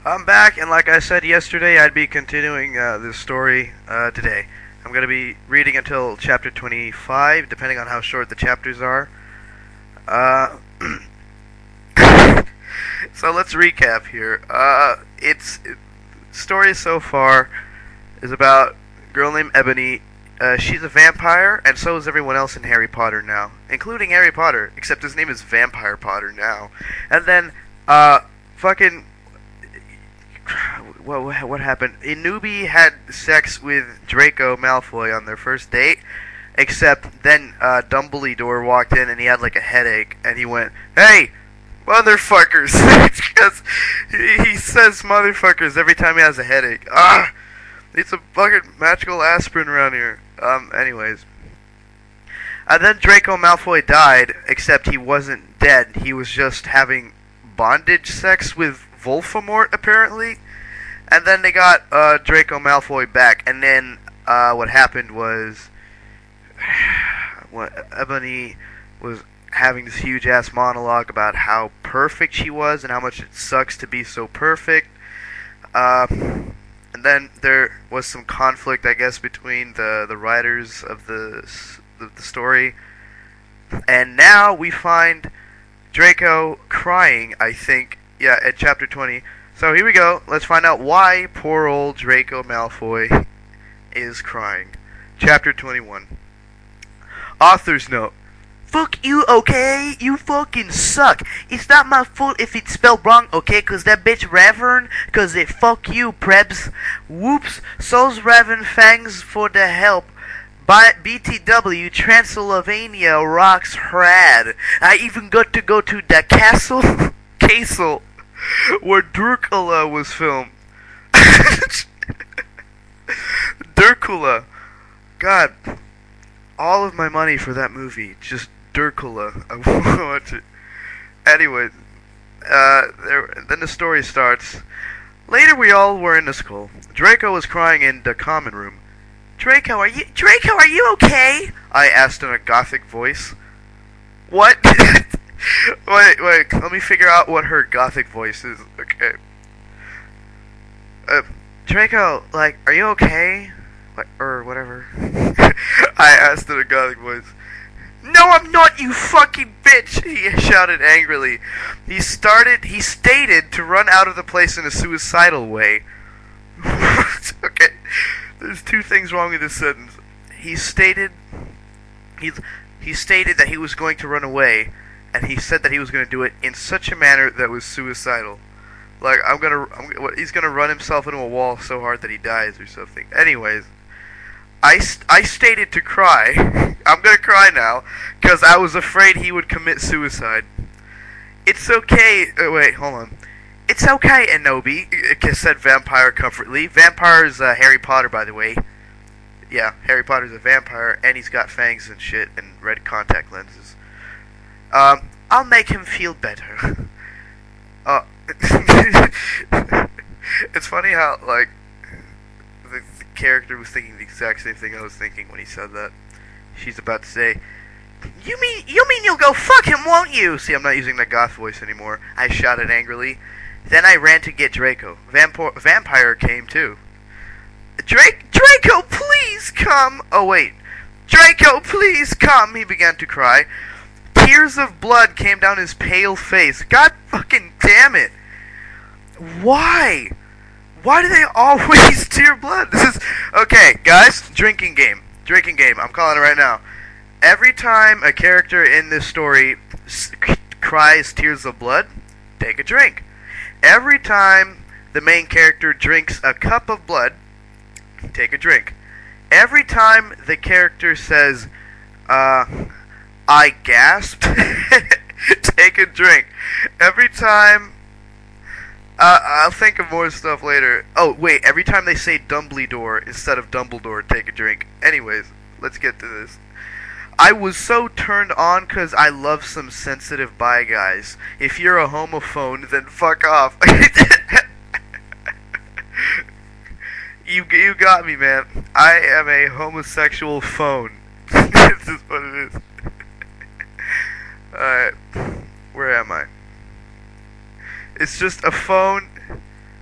I'm back, and like I said yesterday, I'd be continuing this story today. I'm going to be reading until chapter 25, depending on how short the chapters are. Uh, so let's recap here. Story so far is about a girl named Ebony. She's a vampire, and so is everyone else in Harry Potter now, including Harry Potter, except his name is Vampire Potter now. And then, fucking what happened? Inubi had sex with Draco Malfoy on their first date, except then Dumbledore walked in and he had like a headache, and he went, "Hey, motherfuckers!" Because he says motherfuckers every time he has a headache. It's a fucking magical aspirin around here. Anyways. Then Draco Malfoy died, except he wasn't dead. He was just having bondage sex with Voldemort, apparently. And then they got Draco Malfoy back, and then what happened was Ebony was having this huge ass monologue about how perfect she was and how much it sucks to be so perfect. And then there was some conflict, I guess, between the writers of the story. And now we find Draco crying, I think, at chapter 20. So here we go. Let's find out why poor old Draco Malfoy is crying. Chapter 21. Author's note. Fuck you, okay? You fucking suck. It's not my fault if it's spelled wrong, okay? Cause that bitch Ravern, cause it fuck you, prebz. Whoops. So's Raven, thanks for the help. BTW, Transylvania rocks rad. I even got to go to the castle where Dracula was filmed. Dracula. God, all of my money for that movie. Just Dracula. I want to watch it. Anyway, then the story starts. Later we all were in the school. Draco was crying in the common room. Draco, are you okay? I asked in a gothic voice. What? Wait, let me figure out what her gothic voice is. Okay. Draco, like, are you okay? Or whatever. I asked in a gothic voice. No, I'm not, you fucking bitch! He shouted angrily. He stated to run out of the place in a suicidal way. Okay. There's two things wrong with this sentence. He stated that he was going to run away, and he said that he was going to do it in such a manner that was suicidal. Like, he's gonna run himself into a wall so hard that he dies or something. Anyways, I stated to cry. I'm gonna cry now, because I was afraid he would commit suicide. It's okay. Wait, hold on. It's okay, Enobi, said Vampire comfortably. Vampire is Harry Potter, by the way. Yeah, Harry Potter's a vampire, and he's got fangs and shit, and red contact lenses. I'll make him feel better. It's funny how, like, the character was thinking the exact same thing I was thinking when he said that. She's about to say, You mean you'll go fuck him, won't you? See, I'm not using that goth voice anymore. I shouted angrily. Then I ran to get Draco. Vampire came too. Draco, please come! Oh wait. Draco, please come! He began to cry. Tears of blood came down his pale face. God fucking damn it! Why? Why do they always tear blood? This is okay, guys. Drinking game. I'm calling it right now. Every time a character in this story cries tears of blood, take a drink. Every time the main character drinks a cup of blood, take a drink. Every time the character says, I gasped, take a drink. Every time, I'll think of more stuff later. Oh, wait, every time they say Dumbledore instead of Dumbledore, take a drink. Anyways, let's get to this. I was so turned on because I love some sensitive bi guys. If you're a homophone, then fuck off. You got me, man. I am a homosexual phone. This is what it is. Alright. Where am I? It's just a phone